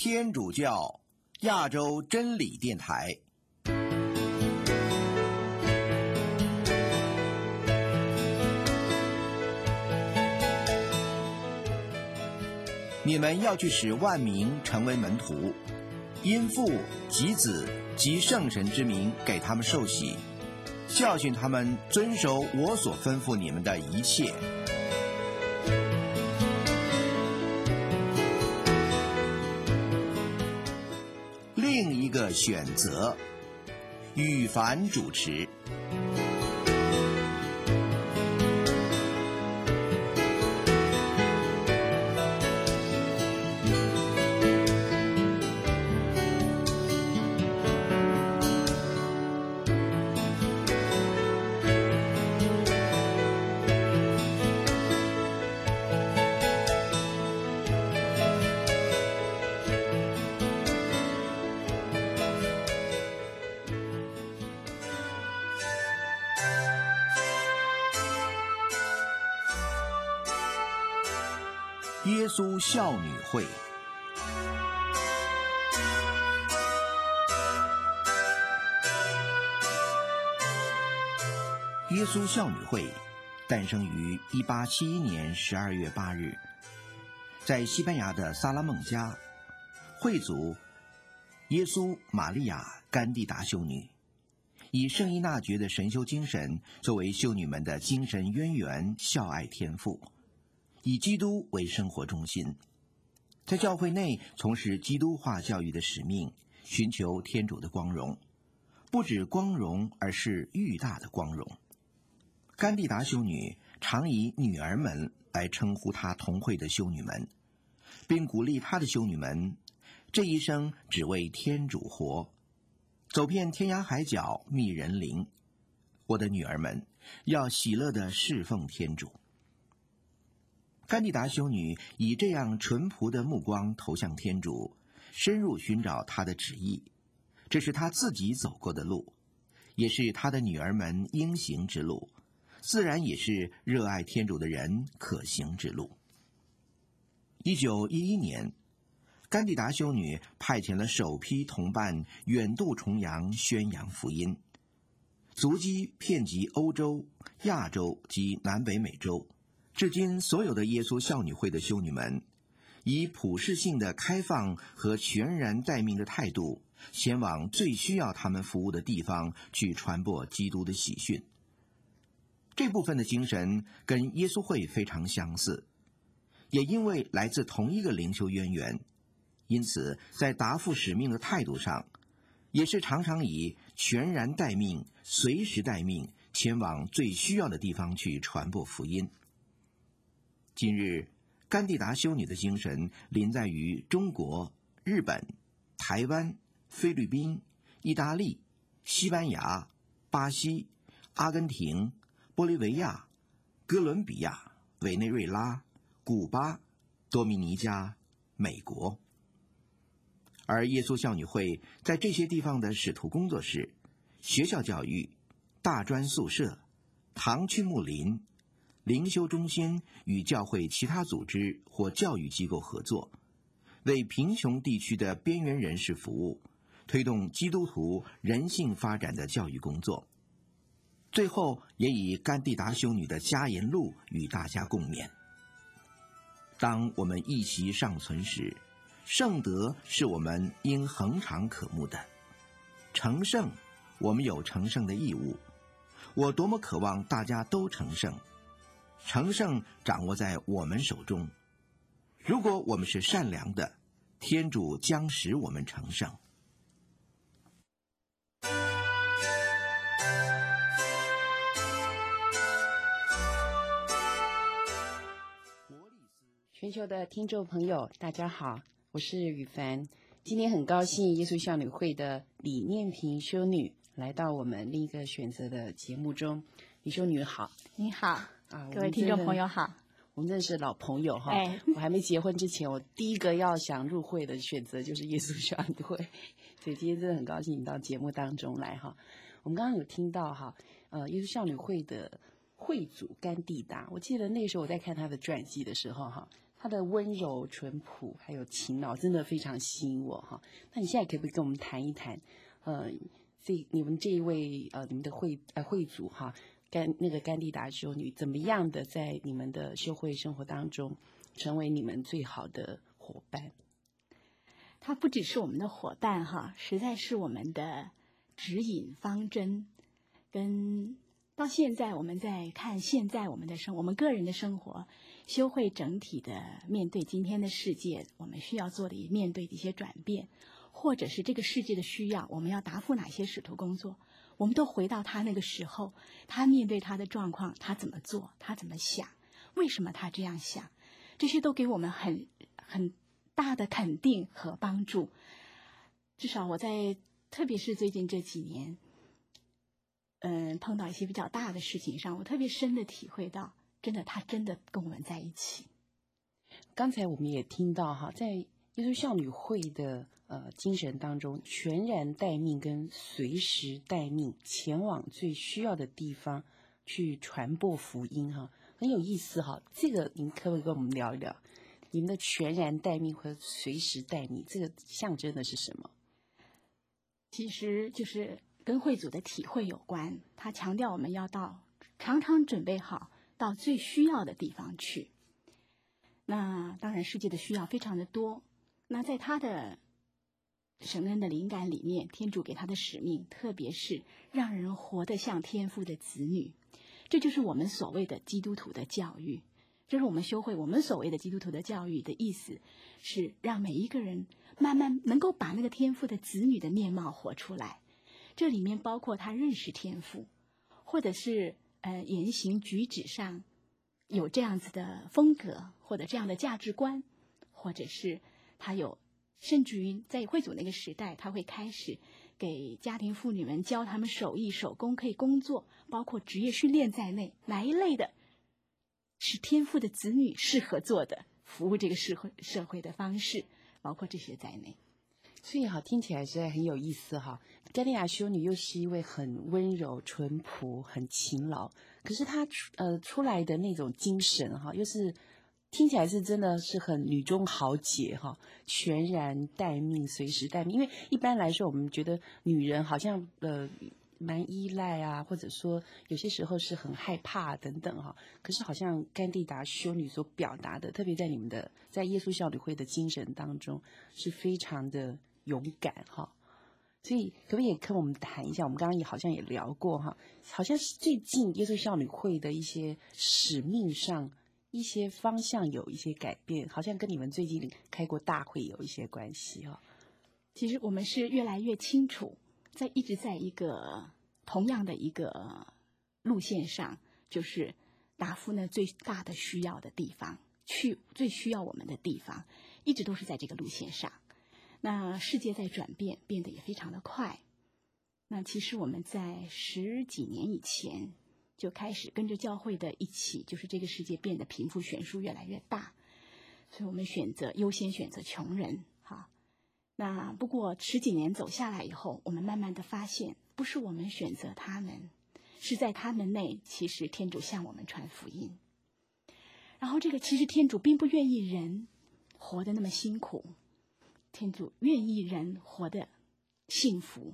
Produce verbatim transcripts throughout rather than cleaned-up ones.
天主教亚洲真理电台。你们要去使万民成为门徒，因父及子及圣神之名给他们受洗，教训他们遵守我所吩咐你们的一切。另一个选择，羽凡主持。耶稣孝女会。耶稣孝女会诞生于一八七一年十二月八日，在西班牙的萨拉孟加，会祖耶稣玛利亚甘地达修女，以圣依纳爵的神修精神作为修女们的精神渊源、孝爱天赋，以基督为生活中心，在教会内从事基督化教育的使命，寻求天主的光荣，不止光荣，而是愈大的光荣。甘地达修女常以女儿们来称呼她同会的修女们，并鼓励她的修女们这一生只为天主活，走遍天涯海角觅人灵。我的女儿们要喜乐地侍奉天主。甘地达修女以这样淳朴的目光投向天主，深入寻找他的旨意，这是他自己走过的路，也是他的女儿们应行之路，自然也是热爱天主的人可行之路。一九一一年，甘地达修女派遣了首批同伴远渡重洋宣扬福音，足迹遍及欧洲、亚洲及南北美洲。至今，所有的耶稣孝女会的修女们，以普世性的开放和全然待命的态度，前往最需要他们服务的地方去传播基督的喜讯。这部分的精神跟耶稣会非常相似，也因为来自同一个灵修渊源，因此在答复使命的态度上，也是常常以全然待命、随时待命，前往最需要的地方去传播福音。今日，甘地达修女的精神临在于中国、日本、台湾、菲律宾、意大利、西班牙、巴西、阿根廷、玻利维亚、哥伦比亚、委内瑞拉、古巴、多米尼加、美国。而耶稣孝女会在这些地方的使徒工作室、学校教育、大专宿舍、堂区牧林、灵修中心与教会其他组织或教育机构合作，为贫穷地区的边缘人士服务，推动基督徒人性发展的教育工作。最后也以甘地达修女的佳言录与大家共勉。当我们一息尚存时，圣德是我们应恒常渴慕的。成圣，我们有成圣的义务。我多么渴望大家都成圣。成圣掌握在我们手中。如果我们是善良的，天主将使我们成圣。 全球的听众朋友，大家好，我是雨凡。今天很高兴耶稣孝女会的李念萍修女来到我们另一个选择的节目中。李修女好。 你好啊， 各位听众朋友好。 我们认识老朋友哈， 哎， 我还没结婚之前，我第一个要想入会的选择就是耶稣孝女会，所以今天真的很高兴你到节目当中来哈。我们刚刚有听到哈，呃，耶稣孝女会的会祖甘地达，我记得那个时候我在看他的传记的时候哈， 他的温柔、淳朴还有勤劳，真的非常吸引我哈。那你现在可不可以跟我们谈一谈，呃，这你们这一位呃你们的会呃会主哈，甘那个甘地达修女怎么样的在你们的修会生活当中成为你们最好的伙伴？ 他不只是我们的伙伴哈，实在是我们的指引方针。跟到现在我们在看现在我们的生我们个人的生活，修会整体的面对今天的世界，我们需要做的面对的一些转变，或者是这个世界的需要，我们要答复哪些使徒工作，我们都回到他那个时候，他面对他的状况，他怎么做，他怎么想，为什么他这样想，这些都给我们很很大的肯定和帮助。至少我在特别是最近这几年嗯，碰到一些比较大的事情上，我特别深的体会到，真的他真的跟我们在一起。 刚才我们也听到哈，在耶稣少女会的呃精神当中，全然待命跟随时待命，前往最需要的地方去传播福音哈，很有意思哈。这个您可不可以跟我们聊一聊？你们的全然待命和随时待命，这个象征的是什么？ 其实就是跟会主的体会有关，他强调我们要到常常准备好到最需要的地方去。那当然世界的需要非常的多，那在他的神恩的灵感里面，天主给他的使命特别是让人活得像天父的子女，这就是我们所谓的基督徒的教育。这是我们修会我们所谓的基督徒的教育的意思，是让每一个人慢慢能够把那个天父的子女的面貌活出来。这里面包括他认识天父，或者是呃言行举止上有这样子的风格，或者这样的价值观，或者是他有，甚至于在会主那个时代，他会开始给家庭妇女们教他们手艺手工可以工作，包括职业训练在内，哪一类的是天父的子女适合做的，服务这个社会社会的方式，包括这些在内。 所以哈，听起来实在很有意思哈。甘地达修女又是一位很温柔、淳朴、很勤劳，可是她呃出来的那种精神哈，又是听起来是真的是很女中豪杰哈，全然待命，随时待命。因为一般来说，我们觉得女人好像呃蛮依赖啊，或者说有些时候是很害怕等等哈。可是好像甘地达修女所表达的，特别在你们的在耶稣少女会的精神当中，是非常的勇敢哈。所以可不可以跟我们谈一下，我们刚刚也好像也聊过哈，好像是最近耶稣少女会的一些使命上一些方向有一些改变，好像跟你们最近开过大会有一些关系哈。 其实我们是越来越清楚，在一直在一个同样的一个路线上，就是答复呢最大的需要的地方，去最需要我们的地方，一直都是在这个路线上。那世界在转变，变得也非常的快。那其实我们在十几年以前就开始跟着教会的一起，就是这个世界变得贫富悬殊越来越大，所以我们选择优先选择穷人哈。那不过十几年走下来以后，我们慢慢的发现，不是我们选择他们，是在他们内，其实天主向我们传福音。然后这个其实天主并不愿意人活得那么辛苦，天主愿意人活得幸福，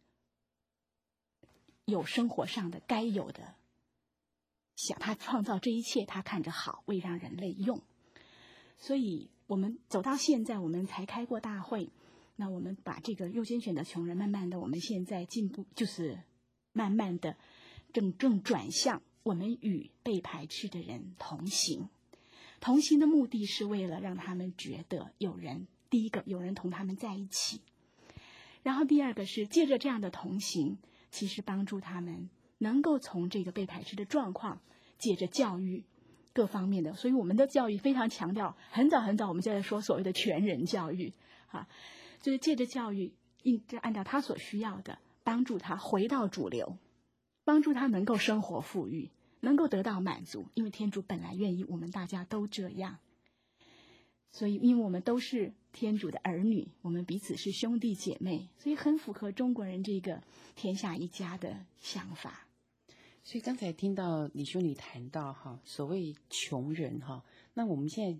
有生活上的该有的，想他创造这一切，他看着好，为让人类用。所以我们走到现在，我们才开过大会，那我们把这个优先选择穷人，慢慢的我们现在进步，就是慢慢的正正转向我们与被排斥的人同行。同行的目的是为了让他们觉得有人，第一个有人同他们在一起，然后第二个是借着这样的同行，其实帮助他们能够从这个被排斥的状况，借着教育各方面的，所以我们的教育非常强调，很早很早我们就在说所谓的全人教育啊，就是借着教育，按照他所需要的，帮助他回到主流，帮助他能够生活富裕，能够得到满足，因为天主本来愿意我们大家都这样。所以因为我们都是天主的儿女，我们彼此是兄弟姐妹，所以很符合中国人这个天下一家的想法。 所以刚才听到李修女谈到哈，所谓穷人哈，那我们现在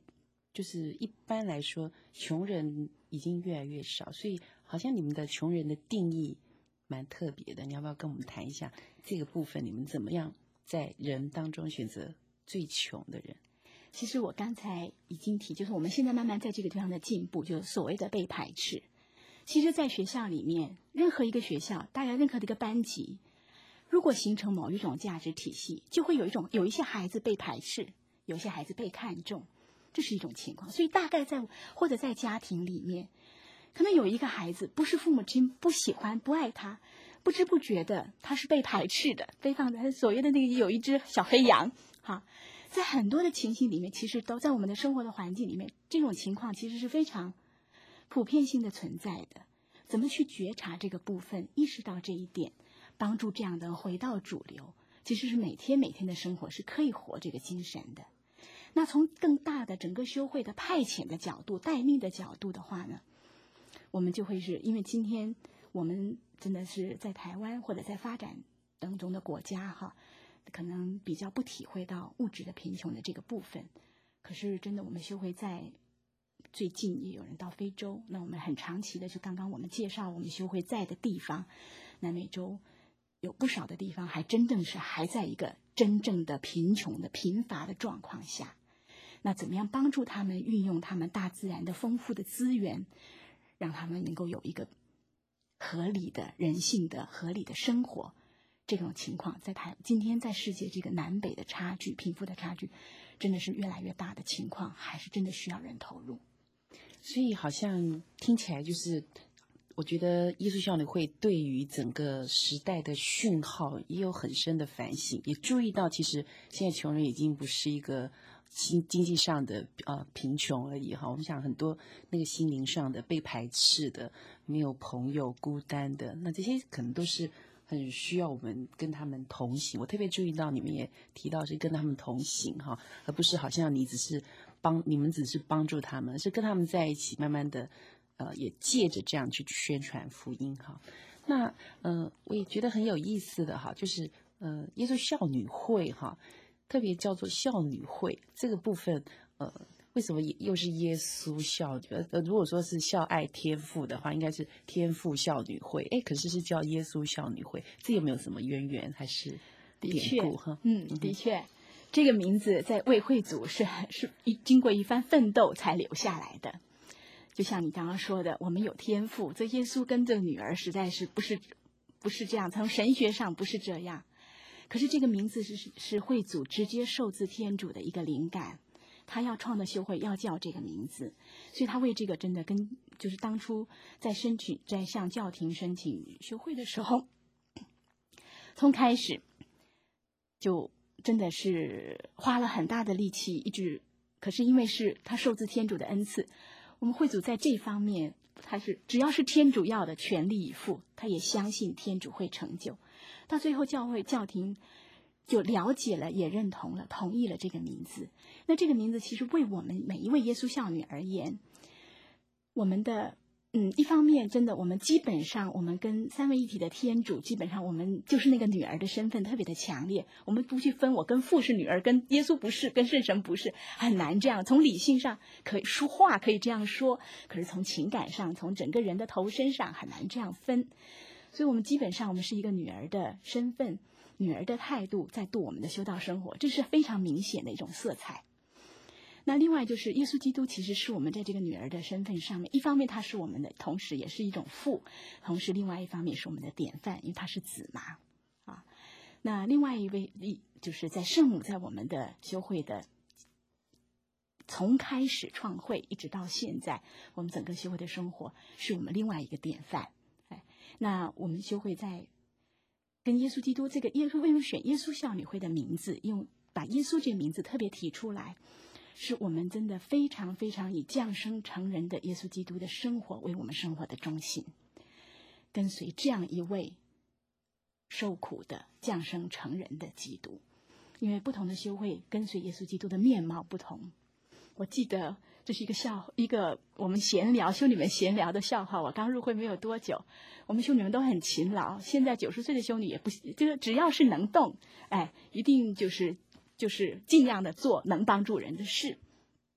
就是一般来说，穷人已经越来越少，所以好像你们的穷人的定义蛮特别的。你要不要跟我们谈一下这个部分？你们怎么样在人当中选择最穷的人？ 其实我刚才已经提，就是我们现在慢慢在这个地方的进步，就是所谓的被排斥。其实，在学校里面，任何一个学校，大概任何的一个班级，如果形成某一种价值体系，就会有一种有一些孩子被排斥，有一些孩子被看重，这是一种情况。所以，大概在或者在家庭里面，可能有一个孩子不是父母亲不喜欢、不爱他，不知不觉的他是被排斥的，被放在所谓的那个有一只小黑羊，哈。在很多的情形里面，其实都在我们的生活的环境里面，这种情况其实是非常普遍性的存在的。怎么去觉察这个部分，意识到这一点，帮助这样的回到主流，其实是每天每天的生活是可以活这个精神的。那从更大的整个修会的派遣的角度、待命的角度的话呢，我们就会是因为今天我们真的是在台湾或者在发展当中的国家哈。可能比较不体会到物质的贫穷的这个部分，可是真的我们修会在最近也有人到非洲，那我们很长期的就刚刚我们介绍我们修会在的地方，南美洲有不少的地方还真正是还在一个真正的贫穷的贫乏的状况下，那怎么样帮助他们运用他们大自然的丰富的资源，让他们能够有一个合理的人性的合理的生活。这种情况在台今天在世界这个南北的差距、贫富的差距，真的是越来越大的情况，还是真的需要人投入。 所以好像听起来就是，我觉得耶稣少女会对于整个时代的讯号也有很深的反省，也注意到其实现在穷人已经不是一个经经济上的呃贫穷而已哈。我们想很多那个心灵上的被排斥的、没有朋友、孤单的，那这些可能都是很需要我们跟他们同行。我特别注意到你们也提到是跟他们同行哈，而不是好像你只是帮你们只是帮助他们，是跟他们在一起，慢慢的呃也借着这样去宣传福音哈。那呃我也觉得很有意思的哈，就是呃耶稣少女会哈，特别叫做少女会这个部分呃。为什么又是耶稣少女？呃，如果说是孝爱天父的话，应该是天父少女会。哎，可是是叫耶稣少女会，这有没有什么渊源？还是典故哈？ 嗯，的确，这个名字在为会祖是是一经过一番奋斗才留下来的。就像你刚刚说的，我们有天赋，这耶稣跟这女儿实在是不是不是这样，从神学上不是这样。可是这个名字是是是会祖直接受自天主的一个灵感。他要创的修会要叫这个名字，所以他为这个真的跟就是当初在申请在向教廷申请修会的时候，从开始就真的是花了很大的力气，一直可是因为是他受自天主的恩赐，我们会祖在这方面他是只要是天主要的全力以赴，他也相信天主会成就，到最后教会教廷就了解了，也认同了，同意了这个名字。那这个名字其实为我们每一位耶稣少女而言，我们的嗯，一方面真的我们基本上我们跟三位一体的天主，基本上我们就是那个女儿的身份特别的强烈，我们不去分我跟父是女儿，跟耶稣不是，跟圣神不是，很难这样。从理性上可以说话可以这样说，可是从情感上，从整个人的投身上很难这样分。所以我们基本上我们是一个女儿的身份，女儿的态度在度我们的修道生活，这是非常明显的一种色彩。那另外就是耶稣基督其实是我们在这个女儿的身份上面，一方面他是我们的，同时也是一种父，同时另外一方面是我们的典范，因为他是子嘛啊。那另外一位就是在圣母在我们的修会的从开始创会一直到现在，我们整个修会的生活是我们另外一个典范。哎，那我们修会在跟耶稣基督这个耶稣为什么选耶稣少女会的名字，用把耶稣这个名字特别提出来，是我们真的非常非常以降生成人的耶稣基督的生活为我们生活的中心，跟随这样一位受苦的降生成人的基督。因为不同的修会跟随耶稣基督的面貌不同。我记得这是一个笑一个我们闲聊修女们闲聊的笑话。我刚入会没有多久，我们修女们都很勤劳，现在九十岁的修女也不就是只要是能动，哎，一定就是就是尽量的做能帮助人的事。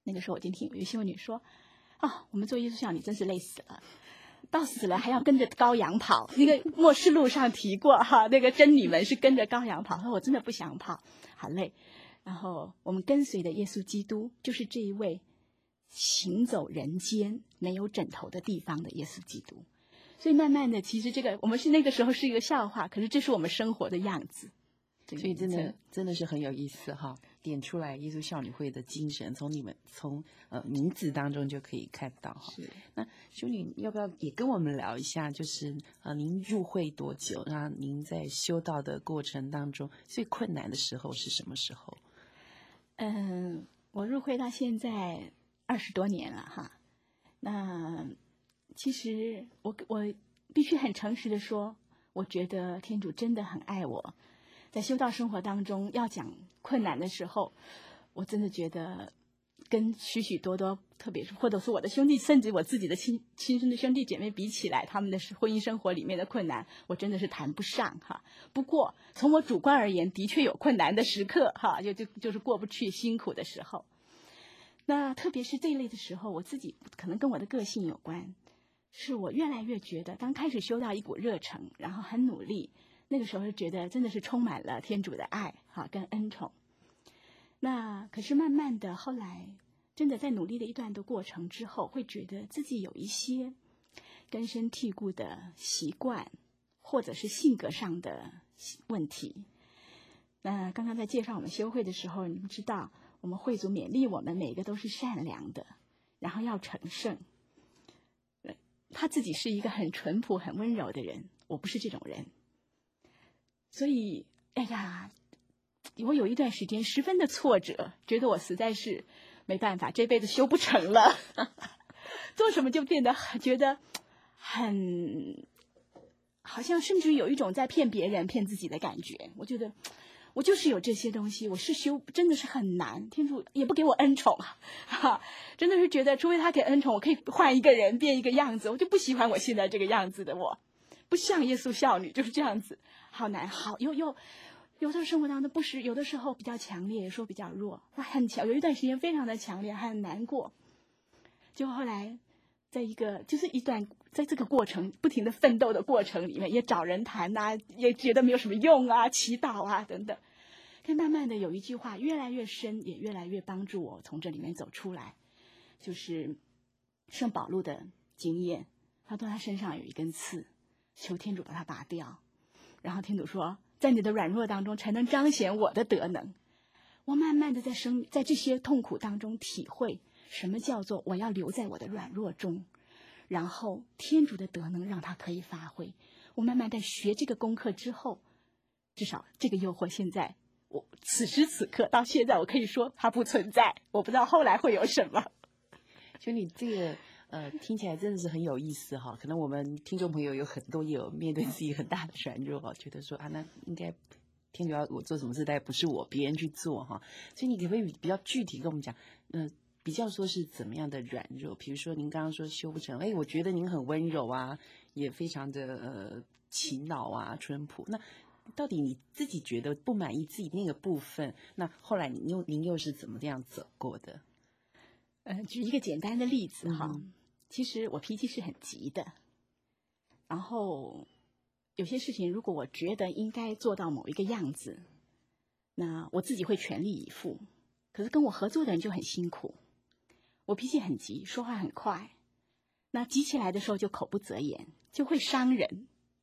那个时候我就听有一修女说，哦，我们做耶稣孝女真是累死了，到死了还要跟着羔羊跑。那个默示录上提过哈，那个真女们是跟着羔羊跑，说我真的不想跑，好累。然后我们跟随的耶稣基督就是这一位行走人间没有枕头的地方的耶稣基督。所以慢慢的，其实这个我们是那个时候是一个笑话，可是这是我们生活的样子。 所以真的真的是很有意思哈，点出来耶稣孝女会的精神，从你们从呃名字当中就可以看到哈。 是。 那修女要不要也跟我们聊一下，就是呃您入会多久？那您在修道的过程当中最困难的时候是什么时候？ 嗯，我入会到现在二十多年了哈。那其实我我必须很诚实的说，我觉得天主真的很爱我。在修道生活当中，要讲困难的时候，我真的觉得跟许许多多，特别是或者是我的兄弟，甚至我自己的亲亲生的兄弟姐妹比起来，他们的婚姻生活里面的困难，我真的是谈不上哈。不过从我主观而言，的确有困难的时刻哈，就就就是过不去辛苦的时候。那特别是这一类的时候，我自己可能跟我的个性有关，是我越来越觉得，刚开始修到一股热诚，然后很努力。那个时候就觉得真的是充满了天主的爱哈跟恩宠。那可是慢慢的后来真的在努力的一段的过程之后，会觉得自己有一些根深蒂固的习惯或者是性格上的问题。那刚刚在介绍我们修会的时候，你们知道我们会主勉励我们每个都是善良的，然后要成圣。他自己是一个很淳朴很温柔的人，我不是这种人。所以，哎呀，我有一段时间十分的挫折，觉得我实在是没办法，这辈子修不成了，做什么就变得觉得很，好像甚至有一种在骗别人、骗自己的感觉。我觉得我就是有这些东西，我是修真的是很难，天主也不给我恩宠啊，哈，真的是觉得除非他给恩宠，我可以换一个人变一个样子，我就不喜欢我现在这个样子的我。不像耶稣孝女，就是这样子，好难，好又又有的生活当中不是，有的时候比较强烈，有时候比较弱，哇，很强，有一段时间非常的强烈，很难过。就后来，在一个就是一段在这个过程不停的奋斗的过程里面，也找人谈呐、啊，也觉得没有什么用啊，祈祷啊等等。但慢慢的有一句话越来越深，也越来越帮助我从这里面走出来，就是圣保禄的经验，他说他身上有一根刺。求天主把它拔掉，然后天主说，在你的软弱当中才能彰显我的德能。我慢慢的在生在这些痛苦当中体会什么叫做我要留在我的软弱中，然后天主的德能让它可以发挥。我慢慢在学这个功课之后，至少这个诱惑现在我此时此刻到现在我可以说它不存在，我不知道后来会有什么。 就你这个呃，听起来真的是很有意思哈。可能我们听众朋友有很多也有面对自己很大的软弱哈，觉得说啊，那应该天主要我做什么事，但不是我，别人去做哈。所以你可不可以比较具体跟我们讲，呃，比较说是怎么样的软弱？比如说您刚刚说修不成，哎，我觉得您很温柔啊，也非常的呃勤劳啊，淳朴。那到底你自己觉得不满意自己那个部分，那后来您又您又是怎么这样走过的？ 呃，举一个简单的例子哈。 嗯， 其实我脾气是很急的，然后有些事情如果我觉得应该做到某一个样子，那我自己会全力以赴，可是跟我合作的人就很辛苦。我脾气很急，说话很快，那急起来的时候就口不择言，就会伤人。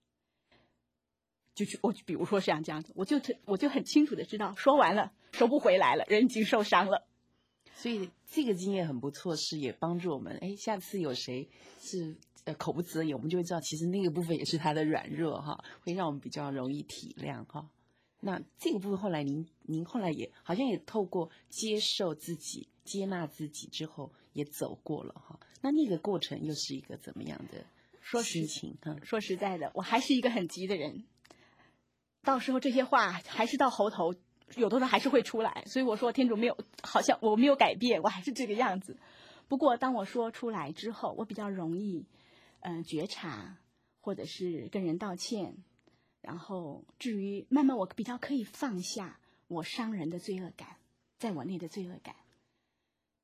就我比如说像这样子，我就我就很清楚的知道，说完了收不回来了，人已经受伤了。 所以这个经验很不错，是也帮助我们，哎，下次有谁是呃口不择言，我们就会知道其实那个部分也是他的软弱哈，会让我们比较容易体谅哈。那这个部分后来您您后来也好像也透过接受自己、接纳自己之后也走过了哈。那那个过程又是一个怎么样的心情？哈， 说实在的，我还是一个很急的人，到时候这些话还是到喉头，有的时候还是会出来。所以我说天主没有，好像我没有改变，我还是这个样子。不过当我说出来之后，我比较容易嗯、呃、觉察，或者是跟人道歉。然后至于慢慢我比较可以放下我伤人的罪恶感，在我内的罪恶感。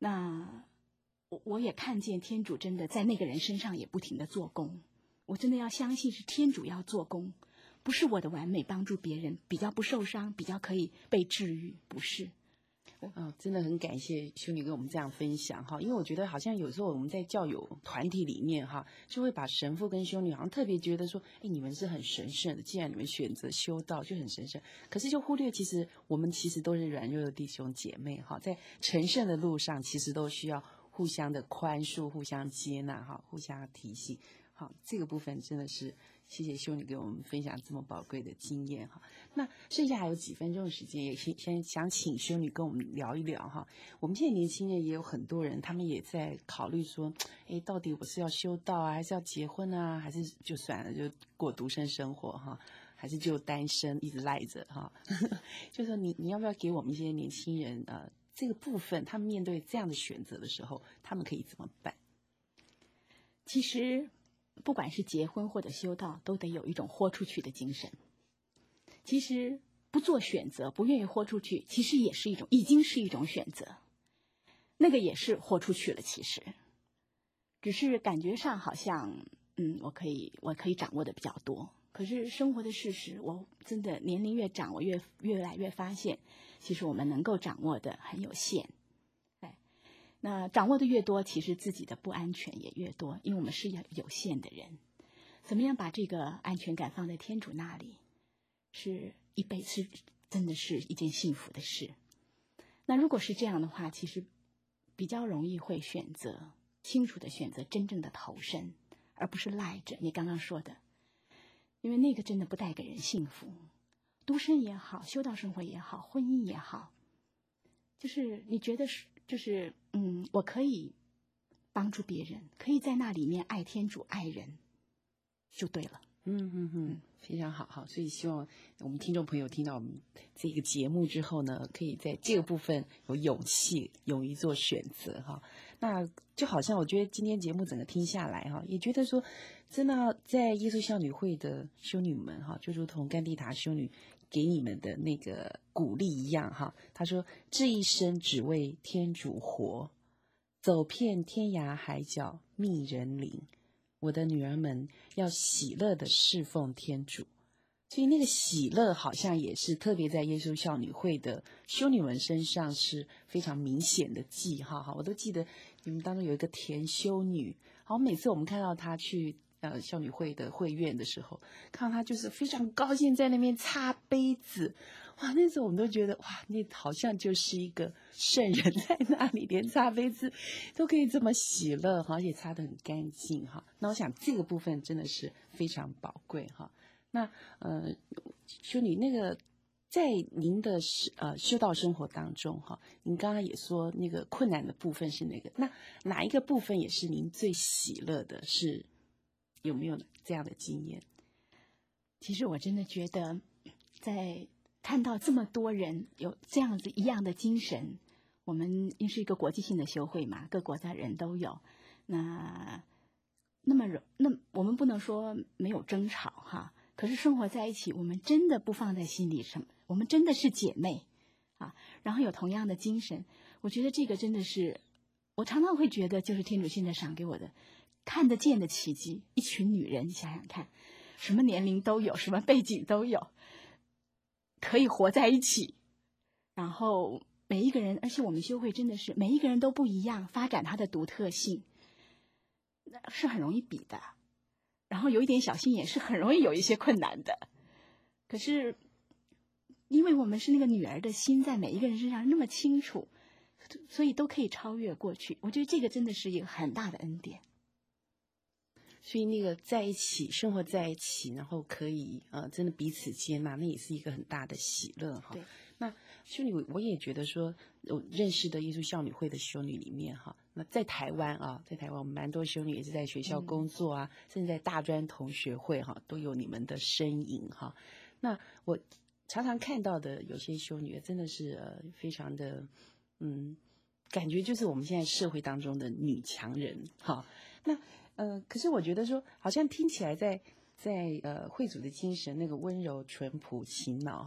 那我我也看见天主真的在那个人身上也不停的做工，我真的要相信是天主要做工，不是我的完美帮助别人比较不受伤，比较可以被治愈，不是。 哦，真的很感谢修女跟我们这样分享哈，因为我觉得好像有时候我们在教友团体里面哈，就会把神父跟修女好像特别觉得说，哎，你们是很神圣的，既然你们选择修道就很神圣，可是就忽略其实我们其实都是软弱的弟兄姐妹哈，在成圣的路上其实都需要互相的宽恕、互相接纳哈、互相提醒。好，这个部分真的是谢谢修女给我们分享这么宝贵的经验哈。那剩下还有几分钟的时间，也先先想请修女跟我们聊一聊哈。我们现在年轻人也有很多人，他们也在考虑说，哎，到底我是要修道啊，还是要结婚啊，还是就算了，就过独身生活哈，还是就单身一直赖着哈？就说你你要不要给我们一些年轻人呃这个部分，他们面对这样的选择的时候，他们可以怎么办？ 其实不管是结婚或者修道，都得有一种豁出去的精神。其实不做选择，不愿意豁出去，其实也是一种，已经是一种选择。那个也是豁出去了，其实只是感觉上好像，嗯，我可以，我可以掌握的比较多。可是生活的事实，我真的年龄越长，我越越来越发现，其实我们能够掌握的很有限。哎，那掌握的越多，其实自己的不安全也越多，因为我们是有有限的人。怎么样把这个安全感放在天主那里，是一辈子，真的是一件幸福的事。那如果是这样的话，其实比较容易会选择清楚的选择真正的投身，而不是赖着你刚刚说的，因为那个真的不带给人幸福。独身也好，修道生活也好，婚姻也好，就是你觉得是就是嗯，我可以帮助别人，可以在那里面爱天主爱人，就对了。 嗯嗯嗯，非常好，好，所以希望我们听众朋友听到我们这个节目之后呢，可以在这个部分有勇气，勇于做选择哈。那就好像我觉得今天节目整个听下来哈，也觉得说，真的在耶稣孝女会的修女们哈，就如同甘地塔修女给你们的那个鼓励一样哈。她说：“这一生只为天主活，走遍天涯海角觅人灵。”我的女儿们要喜乐的侍奉天主，所以那个喜乐好像也是特别在耶稣孝女会的修女们身上是非常明显的记号哈。我都记得你们当中有一个田修女，好，每次我们看到她去呃孝女会的会院的时候，看到她就是非常高兴在那边擦杯子。哇，那时候我们都觉得哇，那好像就是一个圣人在那里，连擦杯子都可以这么喜乐哈，而且擦得很干净哈。那我想这个部分真的是非常宝贵哈。那呃，修女那个在您的呃修道生活当中哈，您刚刚也说那个困难的部分是哪个？那哪一个部分也是您最喜乐的？是有没有这样的经验？ 其实我真的觉得在看到这么多人有这样子一样的精神，我们因为是一个国际性的修会嘛，各国家人都有，那那么那我们不能说没有争吵哈，可是生活在一起，我们真的不放在心里，什么，我们真的是姐妹啊，然后有同样的精神，我觉得这个真的是，我常常会觉得就是天主现在赏给我的看得见的奇迹。一群女人，你想想看，什么年龄都有，什么背景都有，可以活在一起，然后每一个人，而且我们修会真的是每一个人都不一样，发展他的独特性，是很容易比的。然后有一点小心眼是很容易有一些困难的。可是因为我们是那个女儿的心在每一个人身上那么清楚，所以都可以超越过去。我觉得这个真的是一个很大的恩典。 所以那个在一起生活在一起，然后可以呃真的彼此接纳，那也是一个很大的喜乐哈。那修女我也觉得说，我认识的耶稣孝女会的修女里面哈，那在台湾啊，在台湾我们蛮多修女也是在学校工作啊，嗯、甚至在大专同学会哈都有你们的身影哈。那我常常看到的有些修女真的是呃非常的嗯，感觉就是我们现在社会当中的女强人哈。那呃，可是我觉得说，好像听起来在在呃会主的精神那个温柔、淳朴、勤劳哈，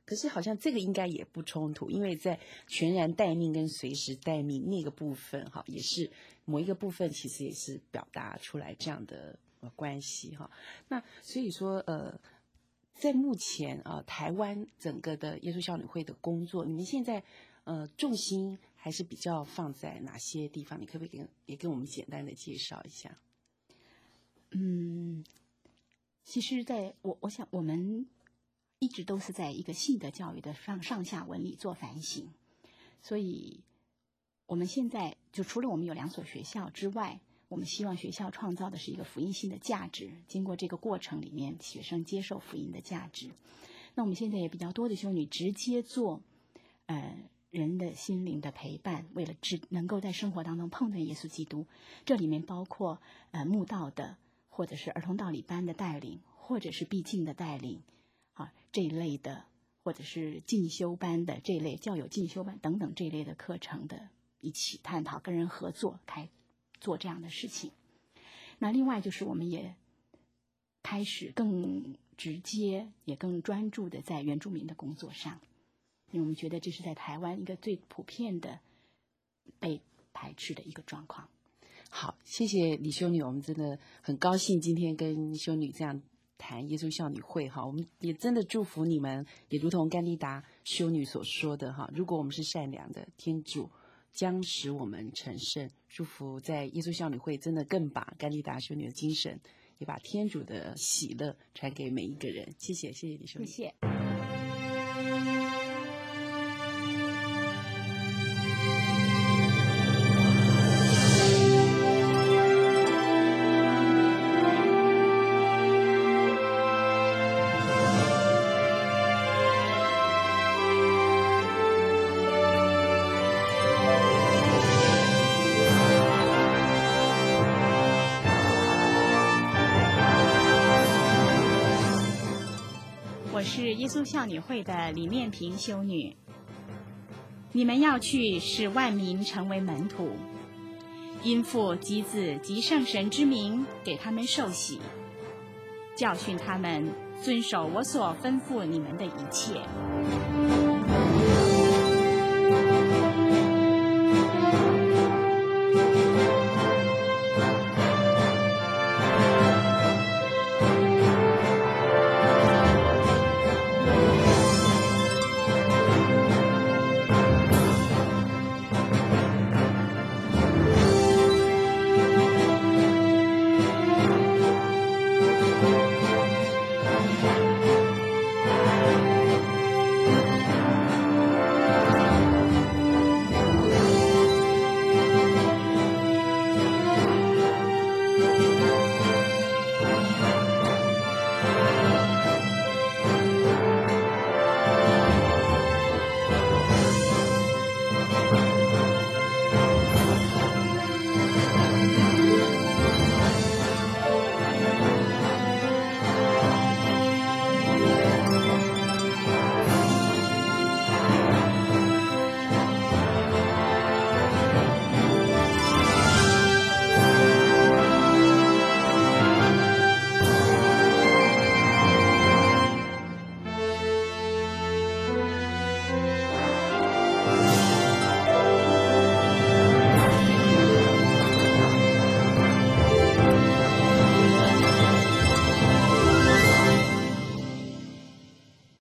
可是好像这个应该也不冲突，因为在全然待命跟随时待命那个部分哈，也是某一个部分，其实也是表达出来这样的呃关系哈。那所以说呃，在目前啊、呃、台湾整个的耶稣孝女会的工作，你们现在呃重心还是比较放在哪些地方？你可不可以跟也跟我们简单的介绍一下？ 嗯，其实在我我想我们一直都是在一个性的教育的上上下文里做反省，所以我们现在就除了我们有两所学校之外，我们希望学校创造的是一个福音性的价值，经过这个过程里面，学生接受福音的价值。那我们现在也比较多的修女直接做呃人的心灵的陪伴，为了只能够在生活当中碰见耶稣基督，这里面包括呃慕道的，或者是儿童道理班的带领，或者是闭境的带领啊这一类的，或者是进修班的这一类教友进修班等等这一类的课程的一起探讨，跟人合作开做这样的事情。那另外就是我们也开始更直接也更专注的在原住民的工作上，因为我们觉得这是在台湾一个最普遍的被排斥的一个状况。 好，谢谢李修女，我们真的很高兴今天跟修女这样谈耶稣孝女会哈，我们也真的祝福你们，也如同甘丽达修女所说的哈，如果我们是善良的，天主将使我们成圣。祝福在耶稣孝女会真的更把甘丽达修女的精神，也把天主的喜乐传给每一个人。谢谢，谢谢李修女， 谢谢。我是耶稣孝女会的李念萍修女。你们要去，使万民成为门徒，因父及子及圣神之名给他们受洗，教训他们遵守我所吩咐你们的一切。